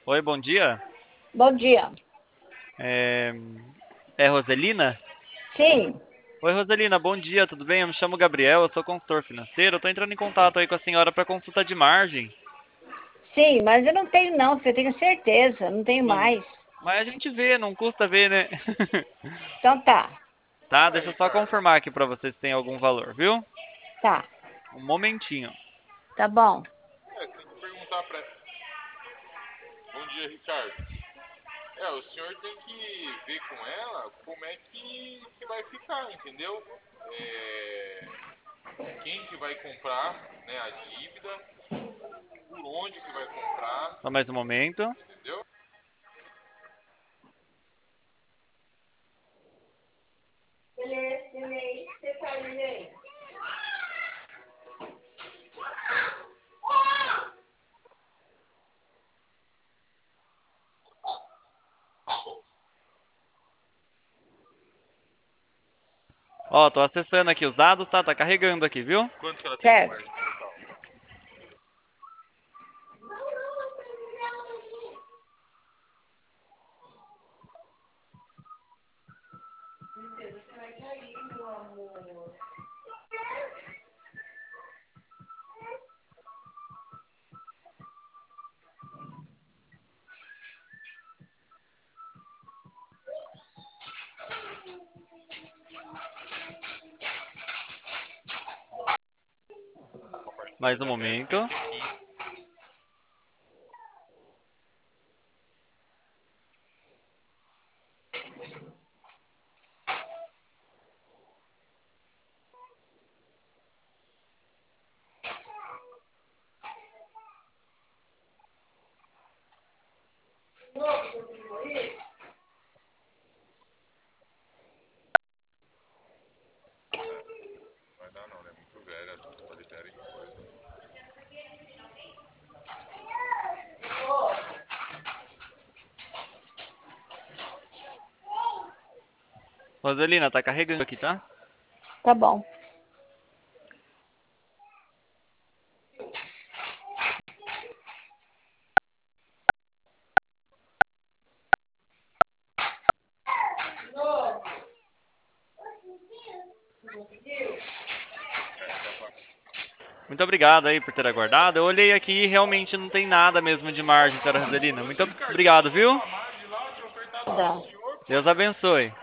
Oi, bom dia. Bom dia. É, é Roselina? Sim, Oi, Roselina, bom dia, tudo bem? Eu me chamo Gabriel, eu sou consultor financeiro. Eu tô entrando em contato aí com a senhora para consulta de margem. sim, mas eu não tenho não, filho, eu tenho certeza, não tenho Não, mais. mas a gente vê, não custa ver, né? Então tá, Tá, deixa eu só confirmar aqui para vocês se tem algum valor, viu? tá, Um momentinho. tá bom. Você tem que perguntar pra. Bom dia, Ricardo. O senhor tem que ver com ela como é que vai ficar, entendeu? É, quem que vai comprar, né, a dívida, por onde que vai comprar, Só mais um momento. entendeu? Ó, tô acessando aqui os dados, tá? Tá carregando aqui, viu? Quanto que ela tem de Certo. margem total? A parcela Mais um da décima é momento. de 15. É, não vai dar não, né? Muito velha, só libera em coisa. Roselina, tá carregando aqui, tá? Tá bom. Já vai. Muito obrigado aí por ter aguardado. Eu olhei aqui e realmente não tem nada mesmo de margem, senhora Roselina. Ô, Muito seu Ricardo, você obrigado, não viu? falou a margem lá, eu tinha ofertado pro Dá. senhor, pô. Deus abençoe.